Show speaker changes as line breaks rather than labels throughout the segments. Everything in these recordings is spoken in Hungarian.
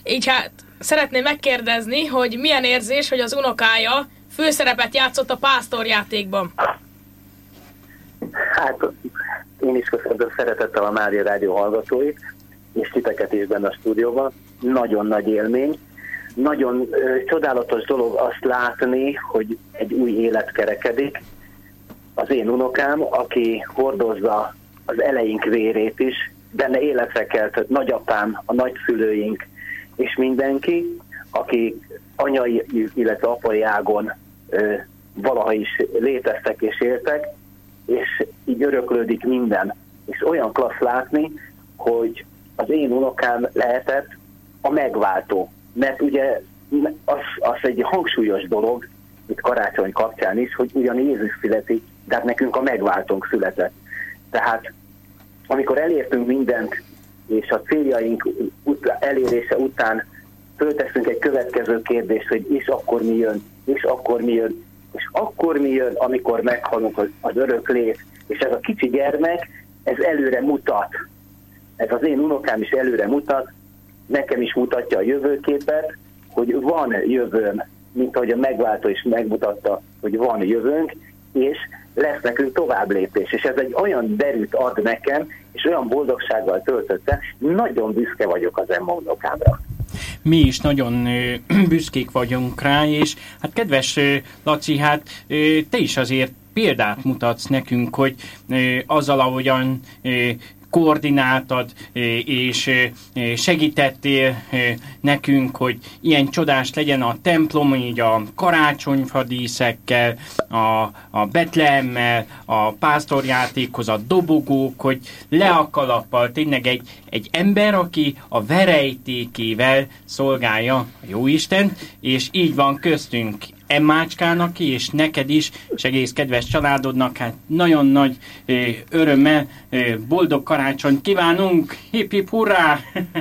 Így hát szeretném megkérdezni, hogy milyen érzés, hogy az unokája főszerepet játszott a pásztorjátékban.
Hát én is köszönöm szeretettel a Mária Rádió hallgatóit, és titeket is benne a stúdióban. Nagyon nagy élmény. Nagyon csodálatos dolog azt látni, hogy egy új élet kerekedik. Az én unokám, aki hordozza az eleink vérét is, benne életre kelt nagyapám, a nagyszülőink és mindenki, aki anyai, illetve apai ágon valaha is léteztek és éltek, és így öröklődik minden. És olyan klassz látni, hogy az én unokám lehetett a megváltó. Mert ugye az egy hangsúlyos dolog, itt karácsony kapcsán is, hogy ugyan Jézus születik, de hát nekünk a megváltónk született. Tehát amikor elértünk mindent, és a céljaink elérése után fölteszünk egy következő kérdést, hogy és akkor mi jön, és akkor mi jön, és akkor mi jön, amikor meghalunk az örök lét. És ez a kicsi gyermek, ez előre mutat. Ez az én unokám is előre mutat, nekem is mutatja a jövőképet, hogy van jövőm, mint ahogy a megváltó is megmutatta, hogy van jövőnk, és lesz nekünk tovább lépés. És ez egy olyan derűt ad nekem, és olyan boldogsággal töltötte, nagyon büszke vagyok az Emma unokámra.
Mi is nagyon büszkék vagyunk rá, és hát kedves Laci, hát te is azért példát mutatsz nekünk, hogy azzal, ahogyan koordináltad és segítettél nekünk, hogy ilyen csodás legyen a templom, így a karácsonyfadíszekkel, a Betlehemmel, a pásztorjátékhoz, a dobogók, hogy le a kalappal, tényleg egy ember, aki a verejtékével szolgálja a Jóistent, és így van köztünk Emmácskának és neked is, és egész kedves családodnak, hát nagyon nagy örömmel boldog karácsonyt kívánunk, hip hip hurrá!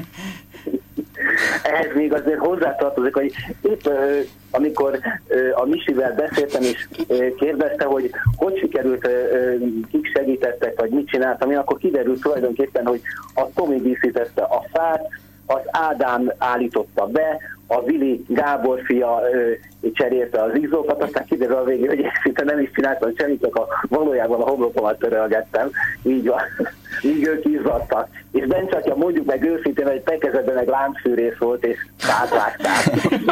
Ehhez még azért hozzátartozik, hogy itt, amikor a Misivel beszéltem, és kérdezte, hogy sikerült, kik segítettek, vagy mit csináltam én, akkor kiderült tulajdonképpen, hogy a Tomi díszítette a fát, az Ádám állította be, a Vili Gábor fia cserélte az izzókat, aztán kiderül a végén, hogy szinte nem is csináltam semmit, csak valójában a homlokomat törölgettem, így van, így ők izzadtak. És Bencsatya, mondjuk meg őszintén, hogy tekezetben egy láncfűrész volt, és átvágták.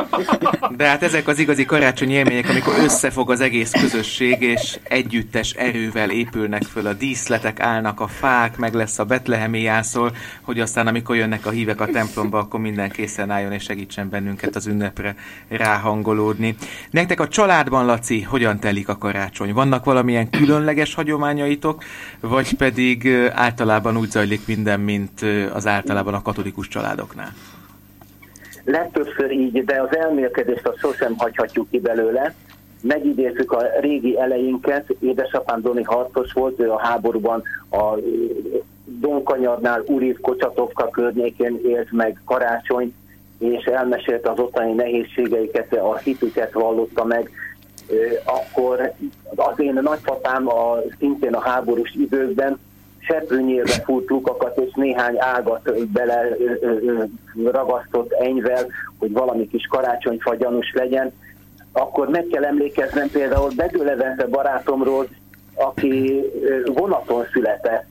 De hát ezek az igazi karácsonyi élmények, amikor összefog az egész közösség, és együttes erővel épülnek föl a díszletek, állnak a fák, meg lesz a betlehemi jászol, hogy aztán amikor jönnek a hívek a templomba, akkor minden készen álljon, és segítsen bennünket az ünnepre ráhangolódni. Nektek a családban, Laci, hogyan telik a karácsony? Vannak valamilyen különleges hagyományaitok, vagy pedig általában úgy zajlik minden, mint az általában a katolikus családoknál?
Legtöbbször így, de az elmélkedést azt sosem hagyhatjuk ki belőle. Megidézzük a régi elejénket. Édesapám Doni harcos volt, ő a háborúban a Donkanyarnál, Urív, Kocsatovka környékén élt meg karácsony, és elmesélte az ottani nehézségeiket, a hitüket vallotta meg. Akkor az én nagypapám szintén a háborús időkben seprűnyélbe fúrt lukakat, és néhány ágat bele ragasztott enyvel, hogy valami kis karácsonyfa gyanús legyen. Akkor meg kell emlékeznem például Bedő Levente barátomról, aki vonaton született,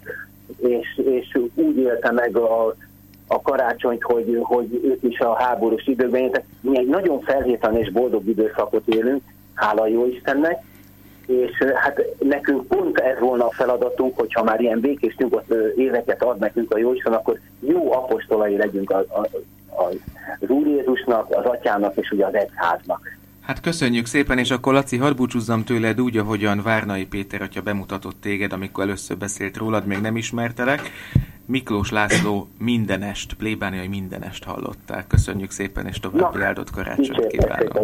és úgy élte meg a karácsonyt, hogy ők is a háborús időkben éltek. Mi egy nagyon felhétlen és boldog időszakot élünk, hála jó Istennek, és hát nekünk pont ez volna a feladatunk, hogyha már ilyen békés nyugodt éveket ad nekünk a Jóisten, akkor jó apostolai legyünk az Úr Jézusnak, az Atyának és ugye az egyháznak.
Hát köszönjük szépen, és akkor Laci, hadd búcsúzzam tőled úgy, ahogyan Várnai Péter atya bemutatott téged, amikor először beszélt rólad, még nem ismertelek. Miklós László mindenest, plébániai mindenest hallották. Köszönjük szépen, és további áldott karácsonyt kívánok.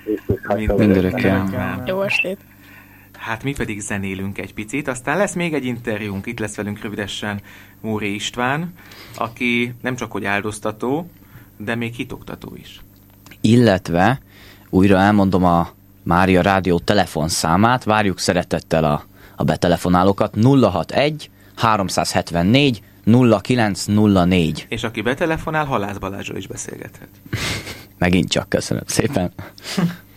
Mindörökkel.
Jó estét!
Hát mi pedig zenélünk egy picit, aztán lesz még egy interjúnk, itt lesz velünk rövidesen Móri István, aki nem csak hogy áldoztató, de még hitoktató is.
Illetve újra elmondom a Mária Rádió telefonszámát, várjuk szeretettel a betelefonálókat, 061 374 0904.
És aki betelefonál, Halász Balázsról is beszélgethet.
Megint csak, köszönöm szépen.